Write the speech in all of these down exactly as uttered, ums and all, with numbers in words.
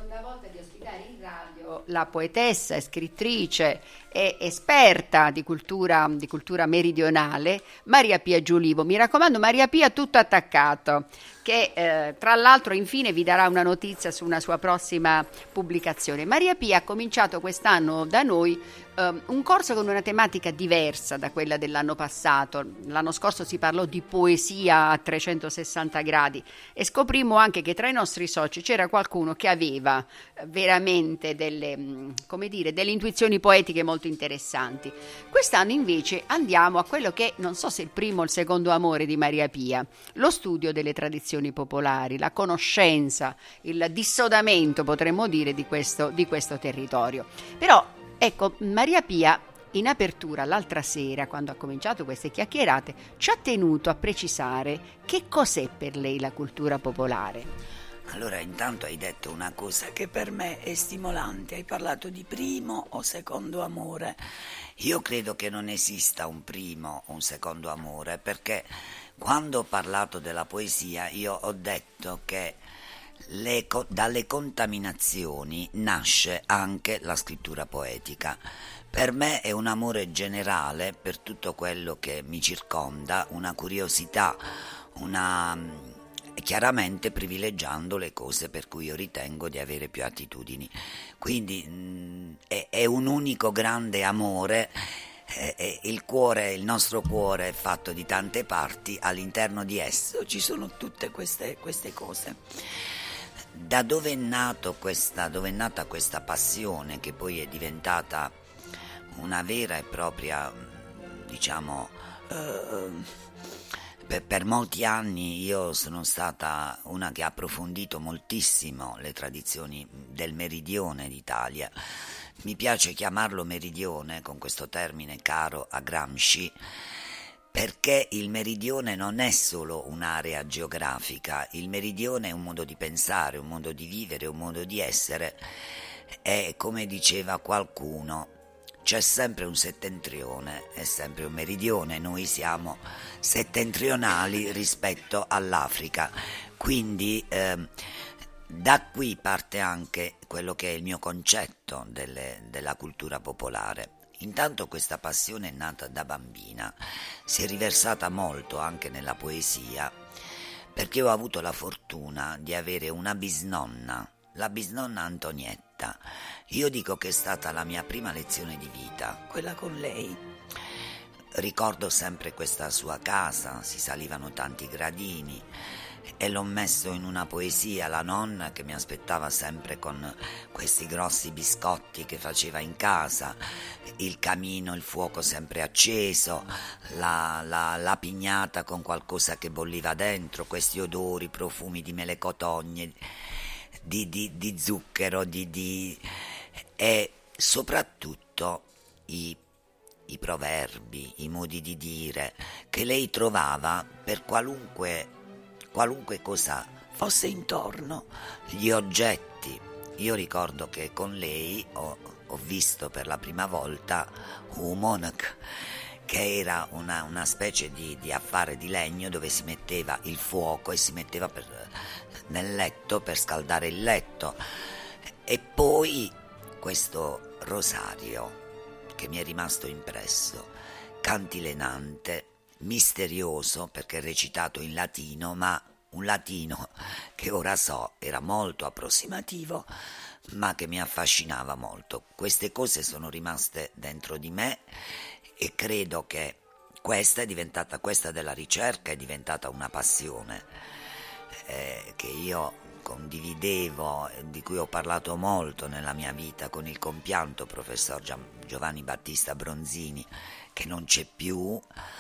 seconda volta di ospitare in radio la poetessa e scrittrice e esperta di cultura, di cultura meridionale Maria Pia Giulivo. Mi raccomando, Maria Pia, tutto attaccato, che eh, tra l'altro infine vi darà una notizia su una sua prossima pubblicazione. Maria Pia ha cominciato quest'anno da noi eh, un corso con una tematica diversa da quella dell'anno passato. L'anno scorso si parlò di poesia a trecentosessanta gradi e scoprimmo anche che tra i nostri soci c'era qualcuno che aveva veramente delle, come dire, delle intuizioni poetiche molto interessanti. Quest'anno invece andiamo a quello che non so se il primo o il secondo amore di Maria Pia, lo studio delle tradizioni popolari, la conoscenza, il dissodamento, potremmo dire, di questo, di questo territorio. Però ecco, Maria Pia in apertura l'altra sera, quando ha cominciato queste chiacchierate, ci ha tenuto a precisare che cos'è per lei la cultura popolare. Allora, intanto hai detto una cosa che per me è stimolante, hai parlato di primo o secondo amore. Io credo che non esista un primo o un secondo amore, perché quando ho parlato della poesia io ho detto che le, dalle contaminazioni nasce anche la scrittura poetica. Per me è un amore generale per tutto quello che mi circonda, una curiosità, una... chiaramente privilegiando le cose per cui io ritengo di avere più attitudini. Quindi mh, è, è un unico grande amore. Eh, il cuore, il nostro cuore è fatto di tante parti, all'interno di esso ci sono tutte queste, queste cose. Da dove è nato questa, dove è nata questa passione che poi è diventata una vera e propria, diciamo, eh, Per, per molti anni io sono stata una che ha approfondito moltissimo le tradizioni del meridione d'Italia. Mi piace chiamarlo meridione, con questo termine caro a Gramsci, perché il meridione non è solo un'area geografica, il meridione è un modo di pensare, un modo di vivere, un modo di essere. E come diceva qualcuno, c'è sempre un settentrione e sempre un meridione, noi siamo settentrionali rispetto all'Africa, quindi eh, da qui parte anche quello che è il mio concetto delle, della cultura popolare. Intanto questa passione è nata da bambina, si è riversata molto anche nella poesia, perché ho avuto la fortuna di avere una bisnonna, la bisnonna Antonietta. Io dico che è stata la mia prima lezione di vita, quella con lei. Ricordo sempre questa sua casa, si salivano tanti gradini e l'ho messo in una poesia, la nonna che mi aspettava sempre con questi grossi biscotti che faceva in casa, il camino, il fuoco sempre acceso, la, la, la pignata con qualcosa che bolliva dentro, questi odori, profumi di melecotogne, di, di, di zucchero, di, di, e soprattutto i i proverbi, i modi di dire che lei trovava per qualunque, qualunque cosa fosse intorno, gli oggetti. Io ricordo che con lei ho, ho visto per la prima volta un monac, che era una, una specie di, di affare di legno dove si metteva il fuoco e si metteva per, nel letto per scaldare il letto, e poi questo rosario che mi è rimasto impresso, cantilenante, misterioso perché recitato in latino, ma un latino che ora so era molto approssimativo, ma che mi affascinava molto. Queste cose sono rimaste dentro di me e credo che questa è diventata, questa della ricerca è diventata una passione eh, che io condividevo, di cui ho parlato molto nella mia vita con il compianto professor Giovanni Battista Bronzini, che non c'è più,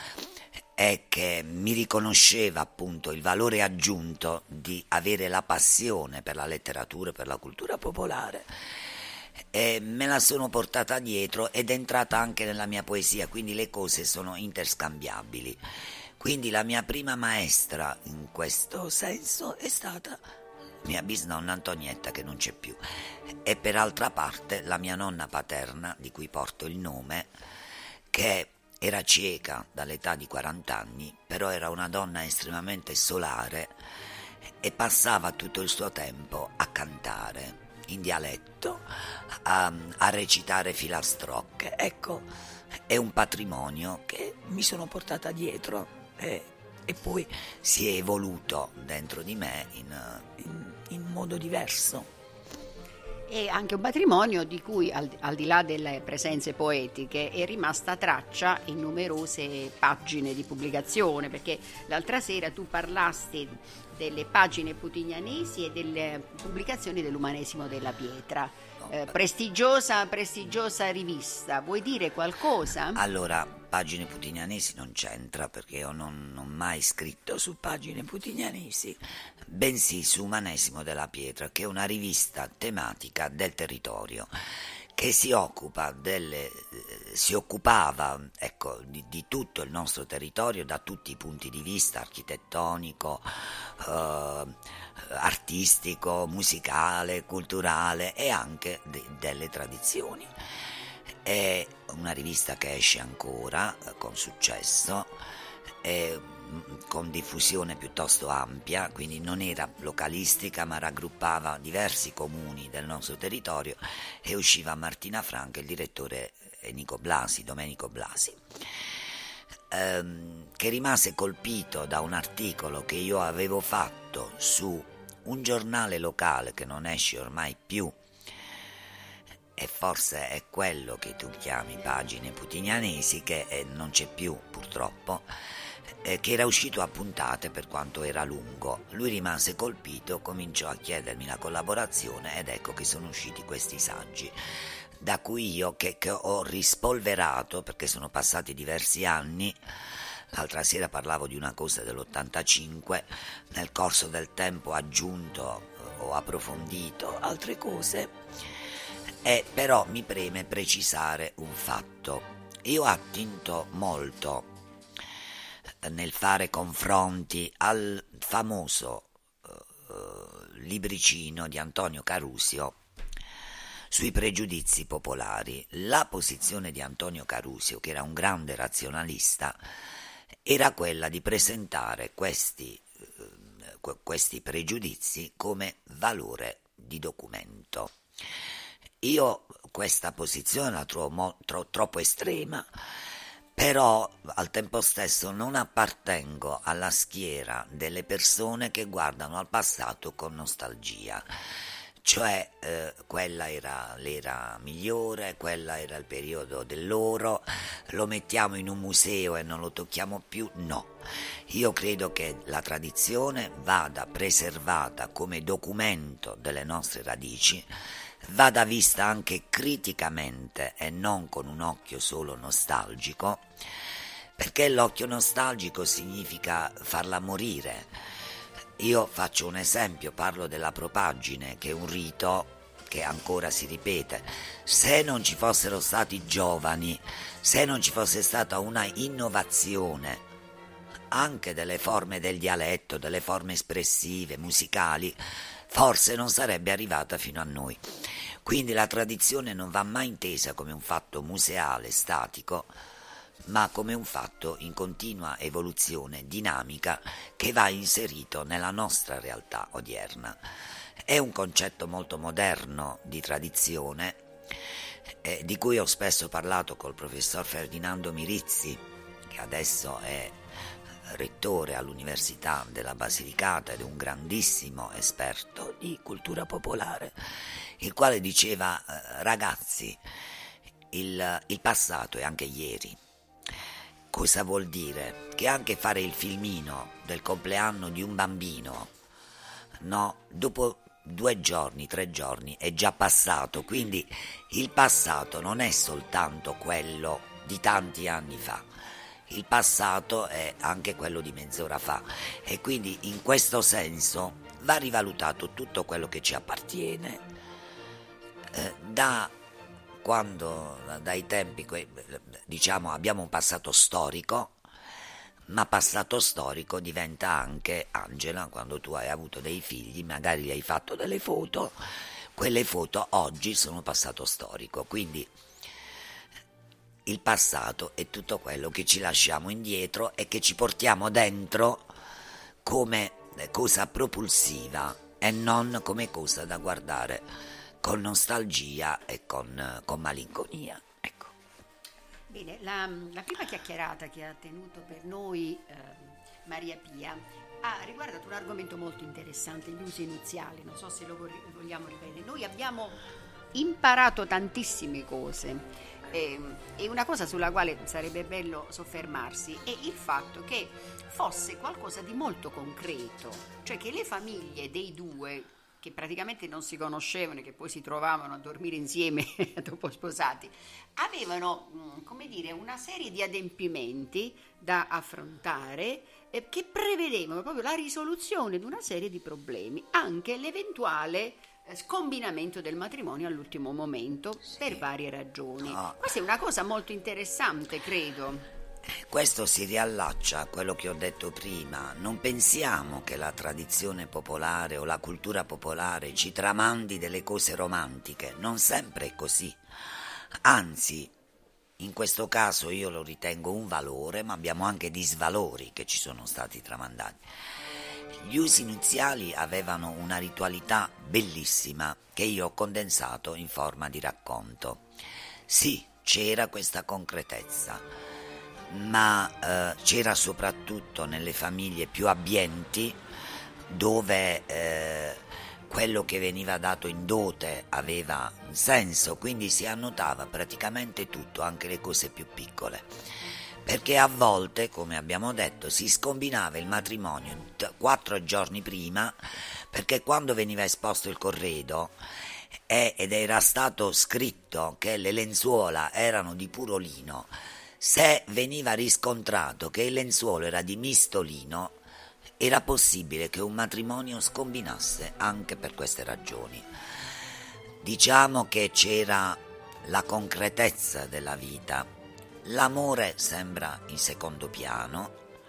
e che mi riconosceva appunto il valore aggiunto di avere la passione per la letteratura e per la cultura popolare, e me la sono portata dietro ed è entrata anche nella mia poesia, quindi le cose sono interscambiabili. Quindi la mia prima maestra in questo senso è stata mia bisnonna Antonietta, che non c'è più, e per altra parte la mia nonna paterna, di cui porto il nome, che era cieca dall'età di quaranta anni, però era una donna estremamente solare e passava tutto il suo tempo a cantare. in dialetto, a, a recitare filastrocche. Ecco, è un patrimonio che mi sono portata dietro e, e poi si è evoluto dentro di me in, in, in modo diverso. E anche un patrimonio di cui, al, al di là delle presenze poetiche, è rimasta traccia in numerose pagine di pubblicazione, perché l'altra sera tu parlasti delle pagine putignanesi e delle pubblicazioni dell'Umanesimo della Pietra. Eh, prestigiosa, prestigiosa rivista, vuoi dire qualcosa? Allora, Pagine Putignanesi non c'entra, perché io non, non ho mai scritto su Pagine Putignanesi, bensì su Umanesimo della Pietra, che è una rivista tematica del territorio che si occupa delle, si occupava ecco, di, di tutto il nostro territorio da tutti i punti di vista, architettonico, eh, artistico, musicale, culturale e anche de, delle tradizioni. È una rivista che esce ancora con successo, è, con diffusione piuttosto ampia, quindi non era localistica ma raggruppava diversi comuni del nostro territorio, e usciva a Martina Franca, il direttore Nico Blasi, Domenico Blasi, ehm, che rimase colpito da un articolo che io avevo fatto su un giornale locale che non esce ormai più, e forse è quello che tu chiami Pagine Putignanesi, che eh, non c'è più purtroppo, eh, che era uscito a puntate per quanto era lungo. Lui rimase colpito, cominciò a chiedermi la collaborazione ed ecco che sono usciti questi saggi, da cui io che, che ho rispolverato, perché sono passati diversi anni. L'altra sera parlavo di una cosa dell'ottantacinque, nel corso del tempo ho aggiunto, ho approfondito altre cose. E però mi preme precisare un fatto. Io ho attinto molto nel fare confronti al famoso uh, libricino di Antonio Carusio sui pregiudizi popolari. La posizione di Antonio Carusio, che era un grande razionalista, era quella di presentare questi, uh, questi pregiudizi come valore di documento. Io questa posizione la trovo mo- tro- troppo estrema, però al tempo stesso non appartengo alla schiera delle persone che guardano al passato con nostalgia, cioè eh, quella era l'era migliore, quella era il periodo dell'oro, lo mettiamo in un museo e non lo tocchiamo più. No, io credo che la tradizione vada preservata come documento delle nostre radici, vada vista anche criticamente e non con un occhio solo nostalgico, perché l'occhio nostalgico significa farla morire. Io faccio un esempio, parlo della propaggine, che è un rito che ancora si ripete. Se non ci fossero stati giovani, se non ci fosse stata una innovazione anche delle forme del dialetto, delle forme espressive, musicali, forse non sarebbe arrivata fino a noi. Quindi la tradizione non va mai intesa come un fatto museale, statico, ma come un fatto in continua evoluzione dinamica che va inserito nella nostra realtà odierna. È un concetto molto moderno di tradizione, eh, di cui ho spesso parlato col professor Ferdinando Mirizzi, che adesso è rettore all'Università della Basilicata ed è un grandissimo esperto di cultura popolare, il quale diceva: ragazzi, il, il passato è anche ieri. Cosa vuol dire? Che anche fare il filmino del compleanno di un bambino, no, dopo due giorni, tre giorni è già passato, quindi il passato non è soltanto quello di tanti anni fa. Il passato è anche quello di mezz'ora fa, e quindi in questo senso va rivalutato tutto quello che ci appartiene, eh, da quando, dai tempi, diciamo, abbiamo un passato storico, ma passato storico diventa anche, Angela, quando tu hai avuto dei figli, magari gli hai fatto delle foto, quelle foto oggi sono passato storico, quindi il passato è tutto quello che ci lasciamo indietro e che ci portiamo dentro come cosa propulsiva e non come cosa da guardare con nostalgia e con, con malinconia. Ecco. Bene, la, la prima chiacchierata che ha tenuto per noi eh, Maria Pia ha riguardato un argomento molto interessante, gli usi nuziali. Non so se lo vogliamo ripetere. Noi abbiamo imparato tantissime cose. E una cosa sulla quale sarebbe bello soffermarsi è il fatto che fosse qualcosa di molto concreto, cioè che le famiglie dei due, che praticamente non si conoscevano e che poi si trovavano a dormire insieme dopo sposati, avevano, come dire, una serie di adempimenti da affrontare eh, che prevedevano proprio la risoluzione di una serie di problemi, anche l'eventuale scombinamento del matrimonio all'ultimo momento, sì, per varie ragioni. No. Questa è una cosa molto interessante, credo. Questo si riallaccia a quello che ho detto prima. Non pensiamo che la tradizione popolare o la cultura popolare ci tramandi delle cose romantiche, non sempre è così. Anzi, in questo caso io lo ritengo un valore, ma abbiamo anche disvalori che ci sono stati tramandati. Gli usi nuziali avevano una ritualità bellissima che io ho condensato in forma di racconto. Sì, c'era questa concretezza, ma eh, c'era soprattutto nelle famiglie più abbienti, dove eh, quello che veniva dato in dote aveva un senso, quindi si annotava praticamente tutto, anche le cose più piccole. Perché a volte, come abbiamo detto, si scombinava il matrimonio t- quattro giorni prima, perché quando veniva esposto il corredo eh, ed era stato scritto che le lenzuola erano di puro lino, se veniva riscontrato che il lenzuolo era di misto lino, era possibile che un matrimonio scombinasse anche per queste ragioni. Diciamo che c'era la concretezza della vita. L'amore sembra in secondo piano.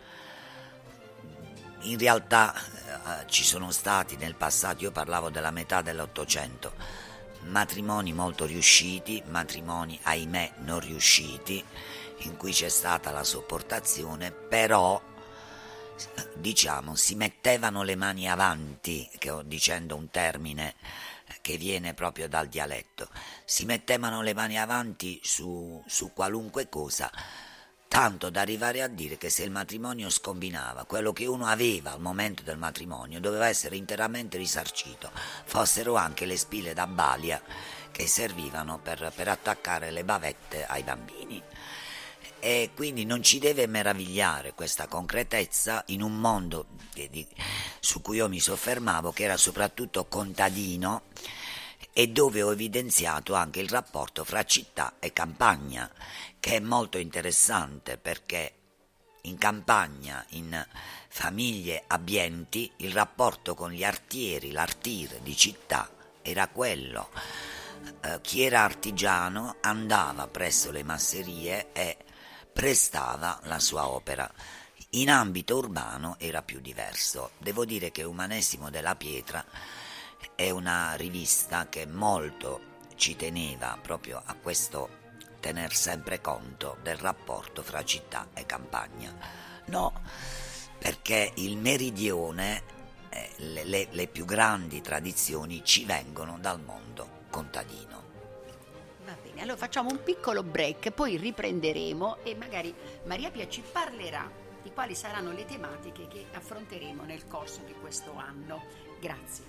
In realtà eh, ci sono stati nel passato, io parlavo della metà dell'Ottocento, matrimoni molto riusciti, matrimoni ahimè non riusciti, in cui c'è stata la sopportazione, però diciamo si mettevano le mani avanti, che ho dicendo un termine che viene proprio dal dialetto, si mettevano le mani avanti su, su qualunque cosa, tanto da arrivare a dire che se il matrimonio scombinava, quello che uno aveva al momento del matrimonio doveva essere interamente risarcito, fossero anche le spille da balia che servivano per, per attaccare le bavette ai bambini. E quindi non ci deve meravigliare questa concretezza in un mondo di, di, su cui io mi soffermavo, che era soprattutto contadino, e dove ho evidenziato anche il rapporto fra città e campagna, che è molto interessante, perché in campagna, in famiglie abbienti, il rapporto con gli artieri, l'artir di città era quello. Eh, chi era artigiano andava presso le masserie e prestava la sua opera. In ambito urbano era più diverso. Devo dire che Umanesimo della Pietra è una rivista che molto ci teneva proprio a questo tener sempre conto del rapporto fra città e campagna. No, perché il meridione, eh, le, le, le più grandi tradizioni ci vengono dal mondo contadino. Allora facciamo un piccolo break, poi riprenderemo e magari Maria Pia ci parlerà di quali saranno le tematiche che affronteremo nel corso di questo anno. Grazie.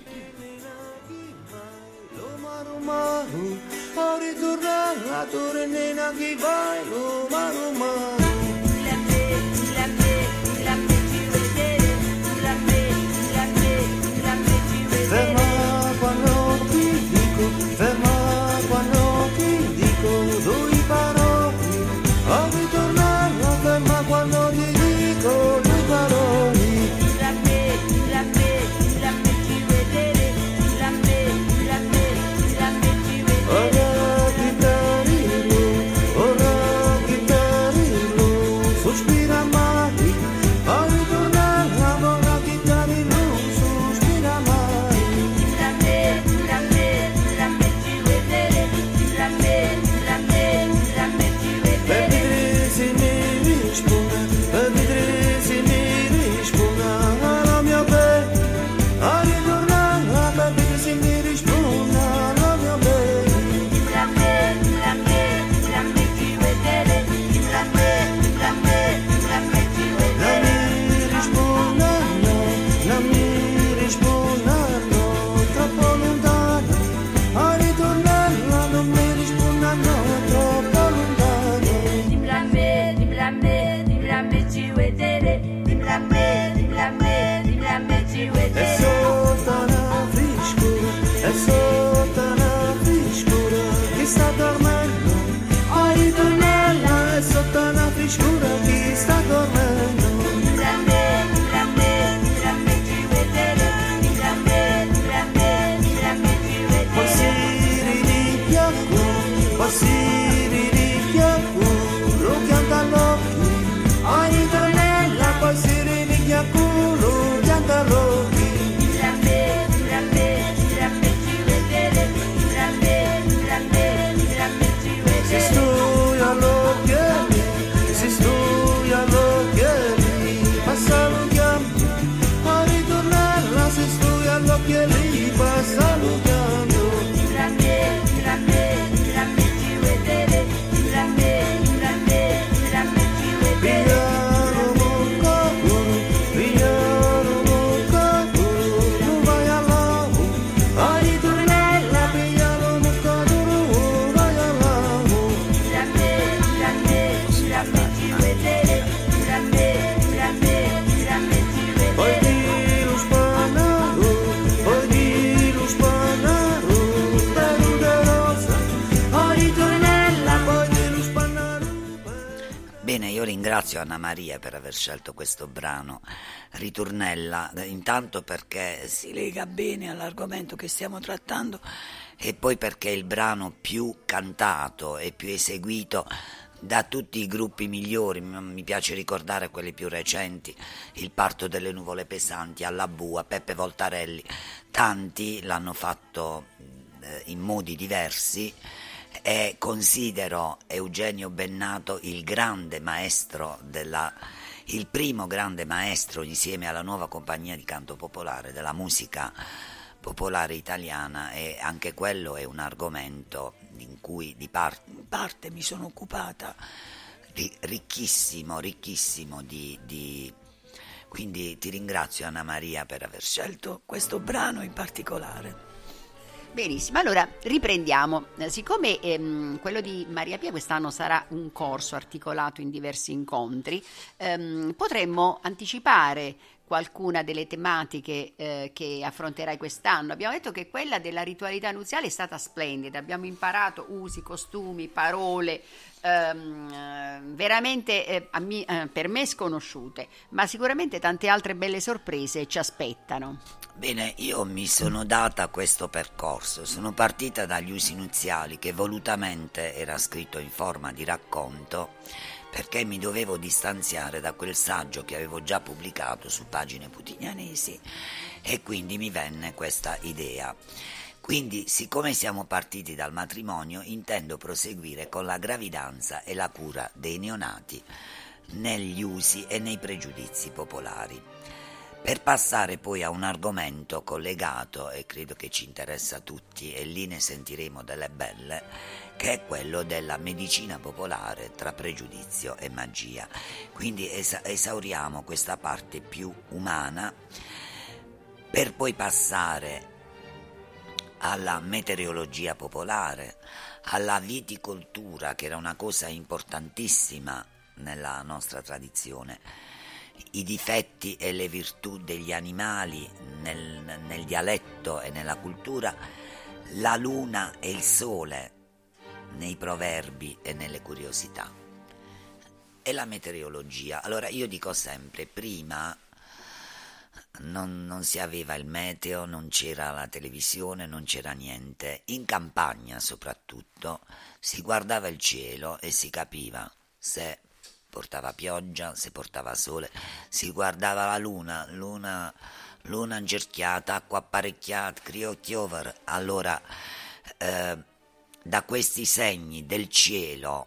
Ferma quando ti dico, ferma quando ti dico due parole, a ritornare, ferma quando ti dico due parole. Ora chitarrillo, ora chitarrillo, poi si rinicchia il culo, pianta l'occhi, a ritornella, poi si rinicchia il culo, pianta l'occhi. Si studia all'occhielli, si studia all'occhielli, passa l'occhielli, a ritornella, si studia all'occhielli, passa l'occhielli. Bene, io ringrazio Anna Maria per aver scelto questo brano, Ritornella, intanto perché si lega bene all'argomento che stiamo trattando e poi perché è il brano più cantato e più eseguito da tutti i gruppi migliori. Mi piace ricordare quelli più recenti, Il parto delle nuvole pesanti, Alla Bua, Peppe Voltarelli, tanti l'hanno fatto in modi diversi. E considero Eugenio Bennato il grande maestro della, il primo grande maestro insieme alla nuova compagnia di canto popolare della musica popolare italiana, e anche quello è un argomento in cui di parte, in parte mi sono occupata, di, ricchissimo, ricchissimo di, di... Quindi ti ringrazio Anna Maria per aver scelto questo brano in particolare. Benissimo, allora riprendiamo. Siccome ehm, quello di Maria Pia quest'anno sarà un corso articolato in diversi incontri, ehm, potremmo anticipare qualcuna delle tematiche eh, che affronterai quest'anno. Abbiamo detto che quella della ritualità nuziale è stata splendida, abbiamo imparato usi, costumi, parole ehm, veramente eh, a mi, eh, per me sconosciute, ma sicuramente tante altre belle sorprese ci aspettano. Bene, io mi sono data questo percorso, sono partita dagli usi nuziali, che volutamente era scritto in forma di racconto, perché mi dovevo distanziare da quel saggio che avevo già pubblicato su Pagine Putignanesi, e quindi mi venne questa idea. Quindi, siccome siamo partiti dal matrimonio, intendo proseguire con la gravidanza e la cura dei neonati negli usi e nei pregiudizi popolari, per passare poi a un argomento collegato, e credo che ci interessa a tutti, e lì ne sentiremo delle belle, che è quello della medicina popolare tra pregiudizio e magia. Quindi esa- esauriamo questa parte più umana per poi passare alla meteorologia popolare, alla viticoltura, che era una cosa importantissima nella nostra tradizione, i difetti e le virtù degli animali nel, nel dialetto e nella cultura, la luna e il sole nei proverbi e nelle curiosità, e la meteorologia. Allora io dico sempre, prima non, non si aveva il meteo, non c'era la televisione, non c'era niente. In campagna soprattutto si guardava il cielo e si capiva se portava pioggia, se portava sole, si guardava la luna, luna, luna incerchiata, acqua apparecchiata, criochiover. Allora, eh, da questi segni del cielo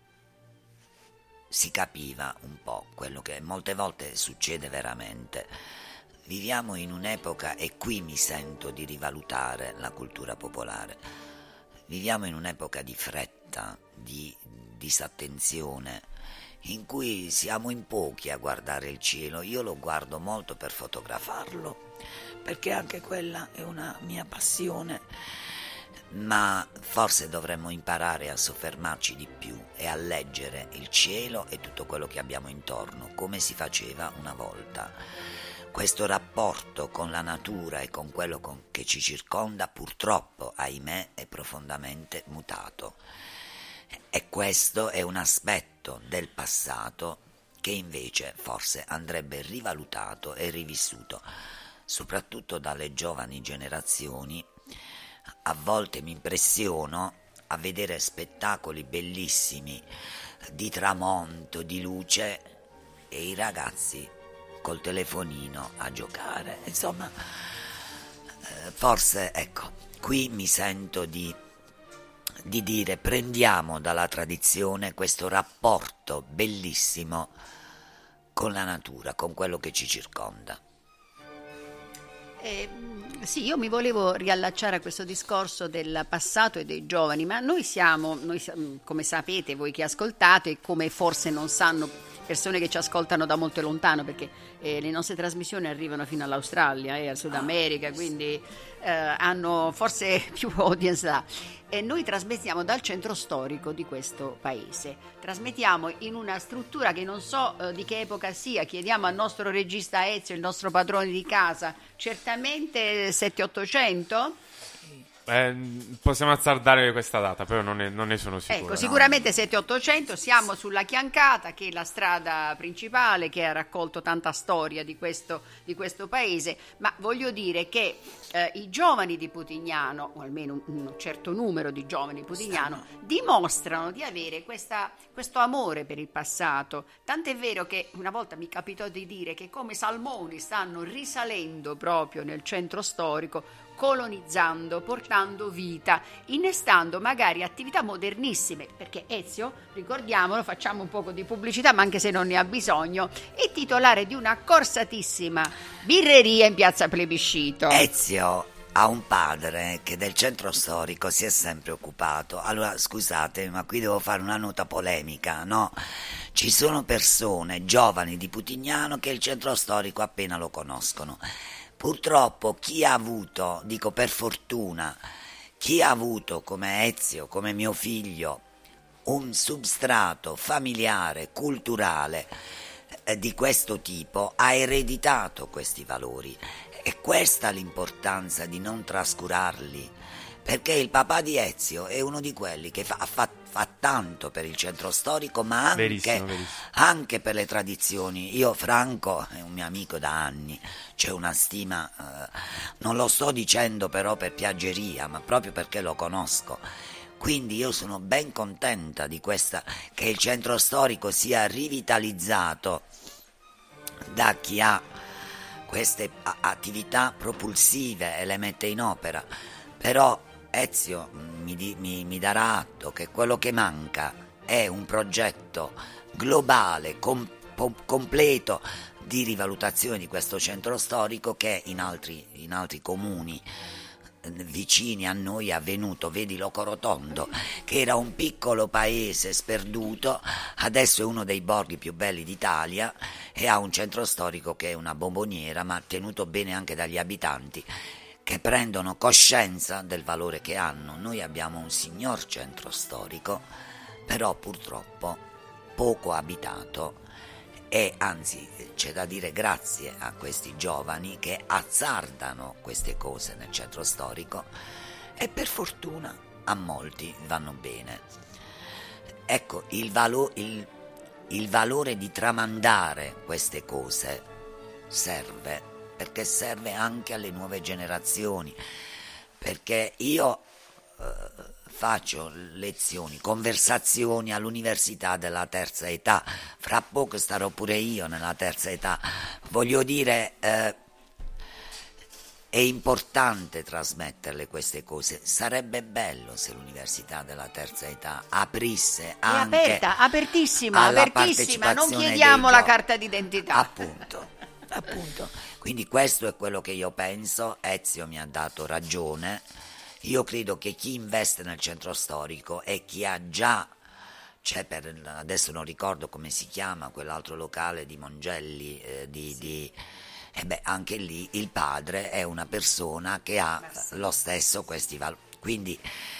si capiva un po' quello che molte volte succede veramente. Viviamo in un'epoca, e qui mi sento di rivalutare la cultura popolare, viviamo in un'epoca di fretta, di disattenzione, in cui siamo in pochi a guardare il cielo. Io lo guardo molto per fotografarlo, perché anche quella è una mia passione, ma forse dovremmo imparare a soffermarci di più e a leggere il cielo e tutto quello che abbiamo intorno, come si faceva una volta. Questo rapporto con la natura e con quello con che ci circonda, purtroppo, ahimè, è profondamente mutato. E questo è un aspetto del passato che invece forse andrebbe rivalutato e rivissuto, soprattutto dalle giovani generazioni. A volte mi impressiono a vedere spettacoli bellissimi di tramonto, di luce, e i ragazzi col telefonino a giocare. Insomma, eh, forse, ecco, qui mi sento di, di dire: prendiamo dalla tradizione questo rapporto bellissimo con la natura, con quello che ci circonda. Eh, sì, io mi volevo riallacciare a questo discorso del passato e dei giovani, ma noi siamo, noi, siamo- come sapete voi che ascoltate, e come forse non sanno persone che ci ascoltano da molto lontano, perché eh, le nostre trasmissioni arrivano fino all'Australia e al Sud America, quindi eh, hanno forse più audience là. E noi trasmettiamo dal centro storico di questo paese, trasmettiamo in una struttura che non so eh, di che epoca sia. Chiediamo al nostro regista Ezio, il nostro padrone di casa, certamente sette ottocento. Eh, possiamo azzardare questa data, però non ne, non ne sono sicuro. Ecco, no? sicuramente sette ottocento. Siamo sulla Chiancata, che è la strada principale che ha raccolto tanta storia di questo, di questo paese, ma voglio dire che eh, i giovani di Putignano, o almeno un, un certo numero di giovani di Putignano, dimostrano di avere questa, questo amore per il passato. Tant'è vero che una volta mi capitò di dire che come salmoni stanno risalendo proprio nel centro storico, colonizzando, portando vita, innestando magari attività modernissime, perché Ezio, ricordiamolo, facciamo un poco di pubblicità, ma anche se non ne ha bisogno, è titolare di una corsatissima birreria in piazza Plebiscito. Ezio ha un padre che del centro storico si è sempre occupato. Allora, scusate, ma qui devo fare una nota polemica, no? Ci sono persone giovani di Putignano che il centro storico appena lo conoscono. Purtroppo chi ha avuto, dico per fortuna, chi ha avuto come Ezio, come mio figlio, un substrato familiare, culturale eh, di questo tipo, ha ereditato questi valori. E questa l'importanza di non trascurarli, perché il papà di Ezio è uno di quelli che fa, fa, fa tanto per il centro storico, ma anche, Verissimo, verissimo. anche per le tradizioni. Io, Franco, è un mio amico da anni, c'è una stima, eh, non lo sto dicendo però per piaggeria, ma proprio perché lo conosco. Quindi io sono ben contenta di questa, che il centro storico sia rivitalizzato da chi ha queste a- attività propulsive e le mette in opera. Però Ezio mi, di- mi- mi darà atto che quello che manca è un progetto globale, com- po- completo di rivalutazione di questo centro storico, che in altri, in altri comuni eh, vicini a noi è avvenuto. Vedi Locorotondo, che era un piccolo paese sperduto, adesso è uno dei borghi più belli d'Italia e ha un centro storico che è una bomboniera, ma tenuto bene anche dagli abitanti, che prendono coscienza del valore che hanno. Noi abbiamo un signor centro storico, però purtroppo poco abitato, e anzi c'è da dire grazie a questi giovani che azzardano queste cose nel centro storico, e per fortuna a molti vanno bene. Ecco, il, valo- il, il valore di tramandare queste cose serve, perché serve anche alle nuove generazioni, perché io eh, faccio lezioni, conversazioni all'università della terza età, fra poco starò pure io nella terza età. Voglio dire, eh, è importante trasmetterle queste cose. Sarebbe bello se l'università della terza età aprisse anche è aperta, apertissima, alla apertissima, non partecipazione chiediamo dei la giovani. carta d'identità. Appunto, appunto. Quindi questo è quello che io penso. Ezio mi ha dato ragione. Io credo che chi investe nel centro storico e chi ha già, c'è per, adesso non ricordo come si chiama quell'altro locale di Mongelli, eh, di, sì. di e beh, anche lì il padre è una persona che ha lo stesso questi valori. Quindi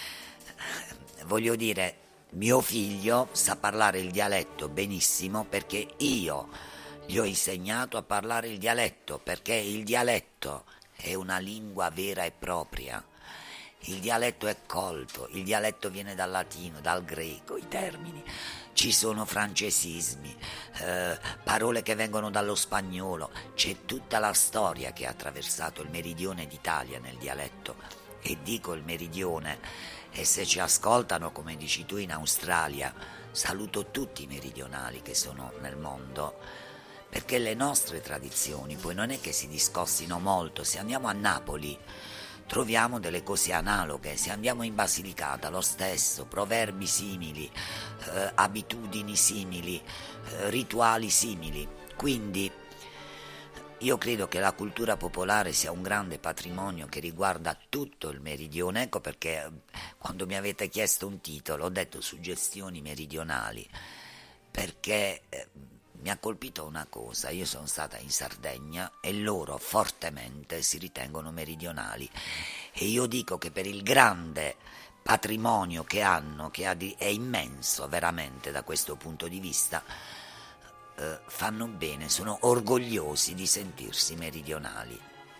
voglio dire, mio figlio sa parlare il dialetto benissimo, perché io gli ho insegnato a parlare il dialetto, perché il dialetto è una lingua vera e propria. Il dialetto è colto, il dialetto viene dal latino, dal greco, i termini, ci sono francesismi, eh, parole che vengono dallo spagnolo, c'è tutta la storia che ha attraversato il meridione d'Italia nel dialetto. E dico il meridione e se ci ascoltano, come dici tu, in Australia, saluto tutti i meridionali che sono nel mondo, perché le nostre tradizioni poi non è che si discostino molto. Se andiamo a Napoli troviamo delle cose analoghe, se andiamo in Basilicata lo stesso, proverbi simili, eh, abitudini simili, eh, rituali simili. Quindi io credo che la cultura popolare sia un grande patrimonio che riguarda tutto il meridione. Ecco perché quando mi avete chiesto un titolo ho detto suggestioni meridionali, perché eh, mi ha colpito una cosa: io sono stata in Sardegna e loro fortemente si ritengono meridionali, e io dico che per il grande patrimonio che hanno, che ha di, è immenso veramente da questo punto di vista, eh, fanno bene, sono orgogliosi di sentirsi meridionali.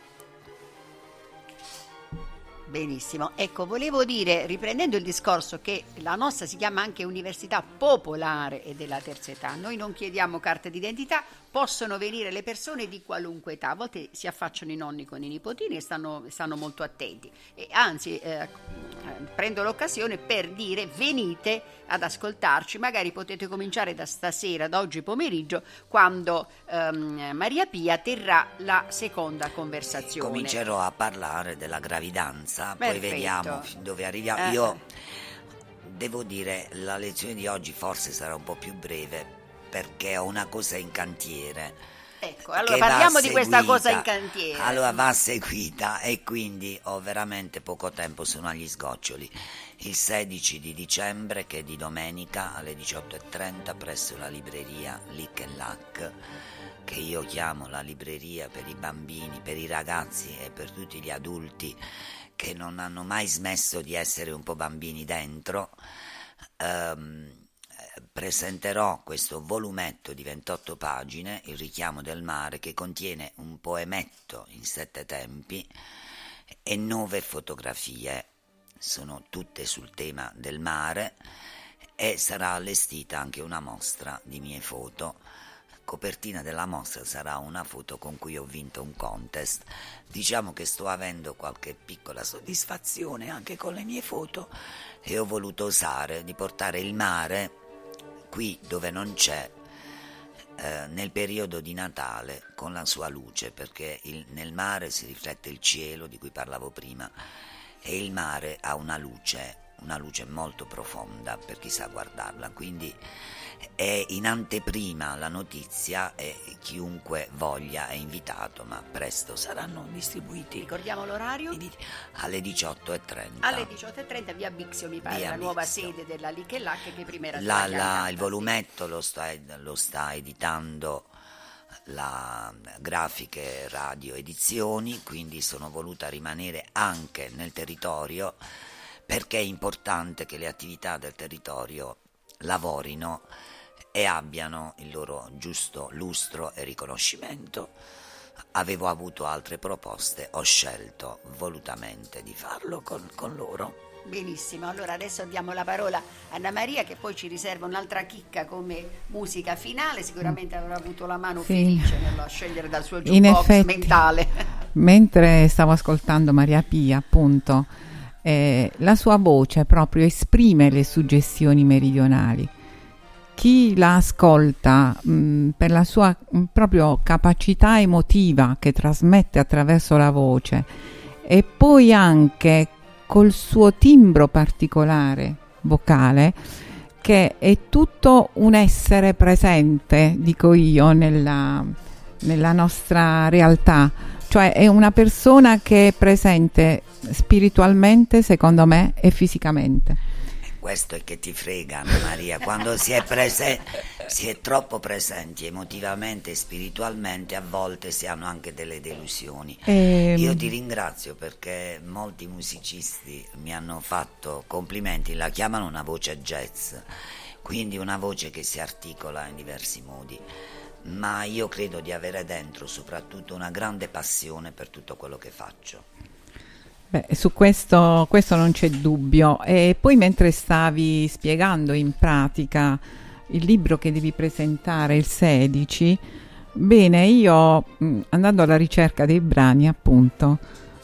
Benissimo, ecco, volevo dire, riprendendo il discorso, che la nostra si chiama anche Università Popolare e della Terza Età. Noi non chiediamo carte d'identità, possono venire le persone di qualunque età. A volte si affacciano i nonni con i nipotini e stanno, stanno molto attenti, e anzi eh, prendo l'occasione per dire: venite ad ascoltarci, magari potete cominciare da stasera, da oggi pomeriggio, quando ehm, Maria Pia terrà la seconda conversazione. Comincerò a parlare della gravidanza. Perfetto. Poi vediamo fin dove arriviamo. Eh. Io devo dire, la lezione di oggi forse sarà un po' più breve, perché ho una cosa in cantiere. Ecco, allora parliamo di questa cosa in cantiere. Allora va seguita, e quindi ho veramente poco tempo, sono agli sgoccioli. Il sedici di dicembre, che è di domenica, alle diciotto e trenta presso la libreria Lick and Lack, che io chiamo la libreria per i bambini, per i ragazzi e per tutti gli adulti che non hanno mai smesso di essere un po' bambini dentro. Um, presenterò questo volumetto di ventotto pagine, Il richiamo del mare, che contiene un poemetto in sette tempi e nove fotografie, sono tutte sul tema del mare, e sarà allestita anche una mostra di mie foto. Copertina della mostra sarà una foto con cui ho vinto un contest. Diciamo che sto avendo qualche piccola soddisfazione anche con le mie foto, e ho voluto osare di portare il mare qui dove non c'è, eh, nel periodo di Natale, con la sua luce, perché il, nel mare si riflette il cielo di cui parlavo prima, e il mare ha una luce, una luce molto profonda per chi sa guardarla. Quindi è in anteprima la notizia, e chiunque voglia è invitato, ma presto saranno distribuiti. Ricordiamo l'orario? Alle diciotto e trenta. Alle diciotto e trenta, via Bixio, mi pare, via la Bixio. Nuova sede della Lick and Lack, che prima era la, stata la, il volumetto lo sta, lo sta editando la Grafiche Radio Edizioni, quindi sono voluta rimanere anche nel territorio, perché è importante che le attività del territorio lavorino e abbiano il loro giusto lustro e riconoscimento. Avevo avuto altre proposte, ho scelto volutamente di farlo con, con loro. Benissimo, allora adesso diamo la parola a Anna Maria, che poi ci riserva un'altra chicca come musica finale. Sicuramente avrà avuto la mano sì. felice nello scegliere dal suo In jukebox effetti, mentale. Mentre stavo ascoltando Maria Pia, appunto, eh, la sua voce proprio esprime le suggestioni meridionali. Chi la ascolta mh, per la sua mh, proprio capacità emotiva che trasmette attraverso la voce, e poi anche col suo timbro particolare vocale, che è tutto un essere presente, dico io, nella, nella nostra realtà. Cioè è una persona che è presente spiritualmente, secondo me, e fisicamente. Questo è che ti frega, Anna Maria, quando si è, prese- si è troppo presenti emotivamente e spiritualmente, a volte si hanno anche delle delusioni. E... Io ti ringrazio, perché molti musicisti mi hanno fatto complimenti, la chiamano una voce jazz, quindi una voce che si articola in diversi modi, ma io credo di avere dentro soprattutto una grande passione per tutto quello che faccio. Beh, su questo, questo non c'è dubbio. E poi, mentre stavi spiegando in pratica il libro che devi presentare il sedici, bene, io mh, andando alla ricerca dei brani, appunto,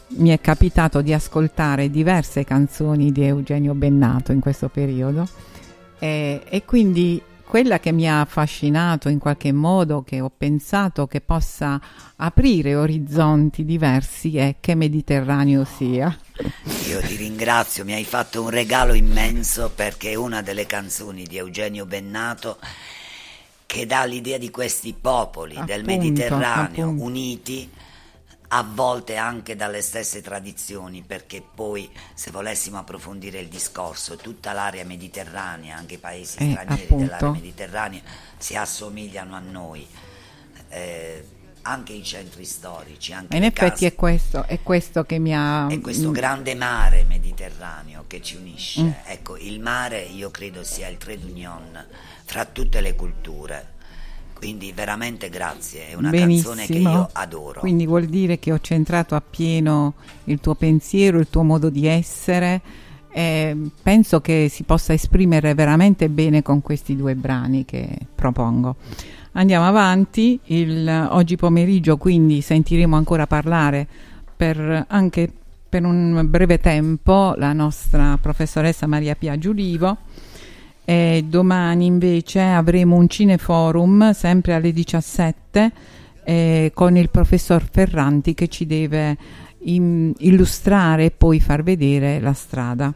mi è capitato di ascoltare diverse canzoni di Eugenio Bennato in questo periodo e, e quindi quella che mi ha affascinato in qualche modo, che ho pensato che possa aprire orizzonti diversi, è Che Mediterraneo sia. Io ti ringrazio, mi hai fatto un regalo immenso, perché è una delle canzoni di Eugenio Bennato che dà l'idea di questi popoli appunto, del Mediterraneo appunto. uniti, a volte anche dalle stesse tradizioni, perché poi se volessimo approfondire il discorso, tutta l'area mediterranea, anche i paesi eh, stranieri appunto. dell'area mediterranea si assomigliano a noi, eh, anche i centri storici, anche in effetti case. è questo, è questo che mi ha... È questo grande mare mediterraneo che ci unisce. Mm. Ecco, il mare io credo sia il trait d'union fra tutte le culture. Quindi veramente grazie, è una Benissimo. canzone che io adoro. Quindi vuol dire che ho centrato appieno il tuo pensiero, il tuo modo di essere, e penso che si possa esprimere veramente bene con questi due brani che propongo. Andiamo avanti, il, oggi pomeriggio quindi sentiremo ancora parlare per, anche per un breve tempo la nostra professoressa Maria Pia Giulivo. E domani invece avremo un cineforum sempre alle diciassette eh, con il professor Ferranti che ci deve in, illustrare e poi far vedere la strada.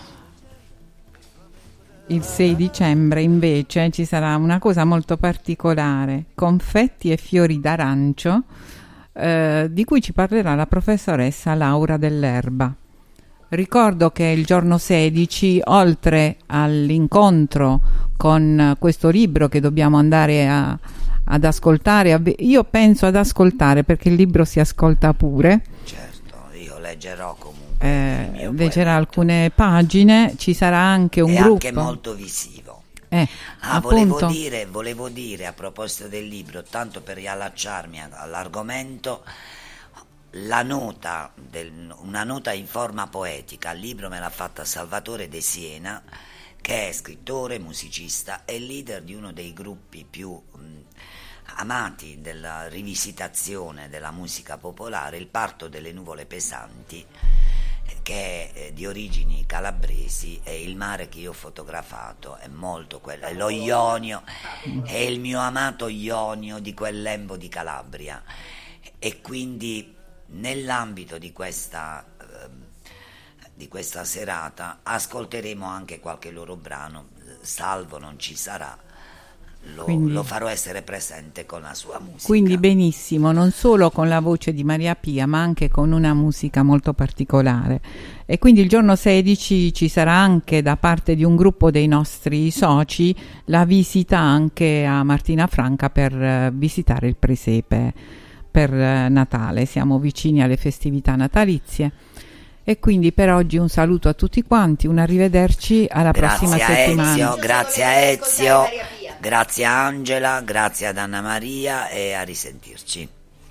Il sei dicembre invece ci sarà una cosa molto particolare, confetti e fiori d'arancio, eh, di cui ci parlerà la professoressa Laura Dell'Erba. Ricordo che il giorno sedici, oltre all'incontro con questo libro che dobbiamo andare a, ad ascoltare, io penso ad ascoltare perché il libro si ascolta pure. Certo, io leggerò comunque. Eh, leggerà alcune pagine, ci sarà anche un è gruppo. È anche molto visivo. Eh, ah, volevo dire, volevo dire a proposito del libro, tanto per riallacciarmi all'argomento, la nota, del, una nota in forma poetica al libro me l'ha fatta Salvatore De Siena, che è scrittore, musicista e leader di uno dei gruppi più mh, amati della rivisitazione della musica popolare, il Parto delle Nuvole Pesanti, che è di origini calabresi, e il mare che io ho fotografato è molto quello, è lo Ionio, è il mio amato Ionio di quel lembo di Calabria, e quindi nell'ambito di questa, eh, di questa serata ascolteremo anche qualche loro brano, salvo non ci sarà, lo, quindi, lo farò essere presente con la sua musica. Quindi benissimo, non solo con la voce di Maria Pia ma anche con una musica molto particolare. E quindi il giorno sedici ci sarà anche da parte di un gruppo dei nostri soci la visita anche a Martina Franca per uh, visitare il presepe per Natale. Siamo vicini alle festività natalizie e quindi per oggi un saluto a tutti quanti, un arrivederci alla grazie prossima a settimana. Ezio, grazie a Ezio, grazie a Angela, grazie ad Anna Maria e a risentirci.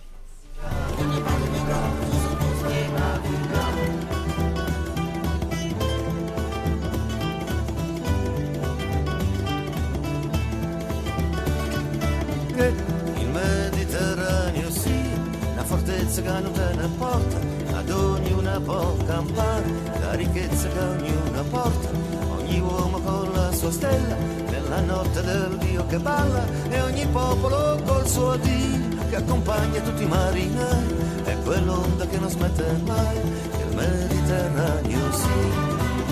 Il Mediterraneo sì, una fortezza che non te ne porta, ad ognuna può campare, la ricchezza che ognuna porta, ogni uomo con la sua stella, nella notte del Dio che balla, e ogni popolo col suo Dio che accompagna tutti i marinai, è quell'onda che non smette mai, il Mediterraneo sì.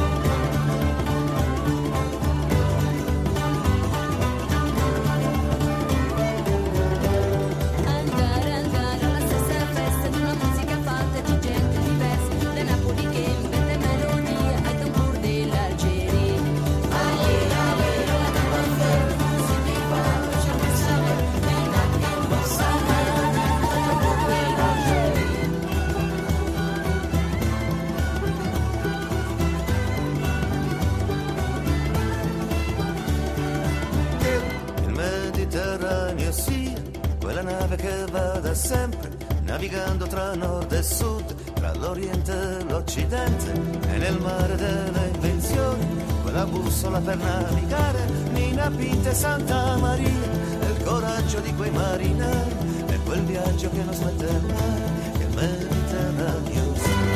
Che vada sempre navigando tra nord e sud, tra l'oriente e l'occidente, e nel mare delle invenzioni, quella bussola per navigare, Nina Pinta e Santa Maria, e il coraggio di quei marinai, e quel viaggio che non smette mai, che il Mediterraneo sì.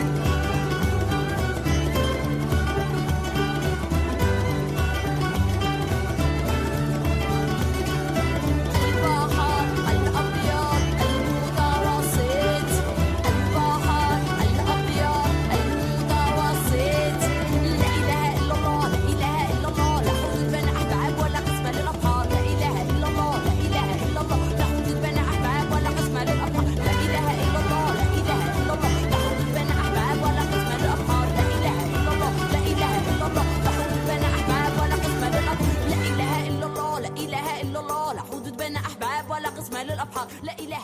بين أحباب ولا قسمة للأبحار لا إله